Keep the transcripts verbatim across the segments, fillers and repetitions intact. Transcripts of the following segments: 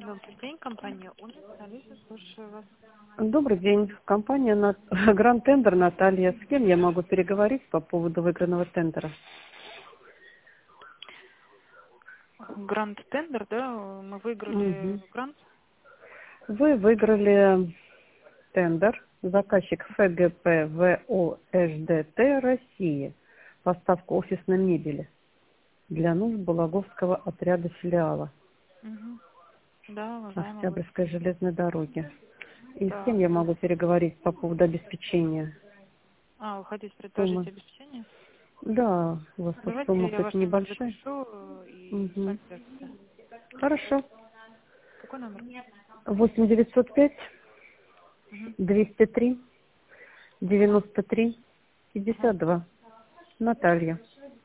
Добрый день, компания «Унис». Алиса, слушаю вас. Добрый день. Компания Нат- Гранд Тендер, Наталья. С кем я могу переговорить по поводу выигранного тендера? Гранд Тендер, да? Мы выиграли Мгм. грант. Вы выиграли тендер. Заказчик ФГП ВОЖДТ России. Поставка офисной мебели для нужд Балаговского отряда филиала Мгм. Да, уважаемый вы. Октябрьской железной дороги. И с кем Так. я могу переговорить по поводу обеспечения А, вы хотите предложить суммы? обеспечение? Да, у вас тут Давайте сумма я хоть ваш и номер небольшая. запишу э, и с Мгм. вами свяжусь. Хорошо. Какой номер? восемь девятьсот пять Мгм. двести три Ага. девяносто три Ага. пятьдесят два. Наталья.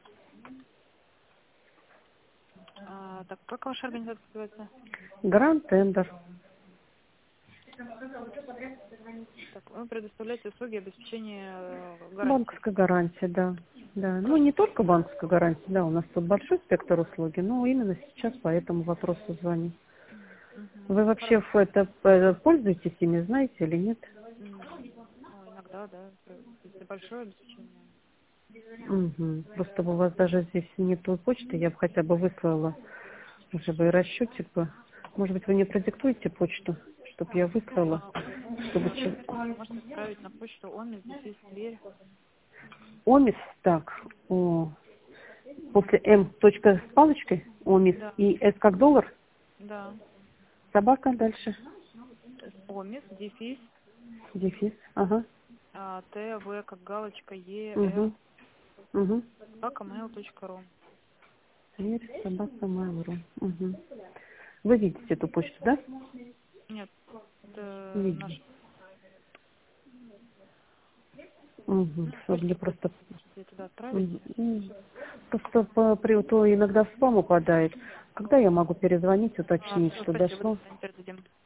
А, так, как ваша организация называется? Гранд Тендер. Так, вы предоставляете услуги обеспечения э, гарантий. Банковская гарантия, да. Да. Ну, Хорошо. не только банковская гарантия, да, у нас тут большой спектр услуги, но именно сейчас по этому вопросу звоню. Мгм. Вы вообще Хорошо. в это э, пользуетесь ими, знаете или нет? М, Ну, иногда, да, э, если большое обеспечение. Угу. Просто у вас даже здесь нету почты, я бы хотя бы выслала уже бы и расчетик бы. Может быть, вы мне продиктуете почту, чтобы я выслала, А, чтобы... ОМИС, че- можете отправить на почту ОМИС, здесь есть Тверь. Омис, так, о, после М точка с палочкой, Омис, Да, и С как доллар, да. собака дальше, ОМИС, дефис, дефис, ага, а, Т, В, как галочка, Е, Р, угу, угу, собака mail точка ру. Тверь, собака, Mail.ru, угу. Вы видите эту почту, да? Нет, это Видите. наш. Угу. Ну, Чтобы мне почту просто... можете туда отправить. Мгм. М. Просто по, при, то иногда в спам упадает. Когда я могу перезвонить, А, уточнить, все, что спасибо, до дошло? свидания, передадим.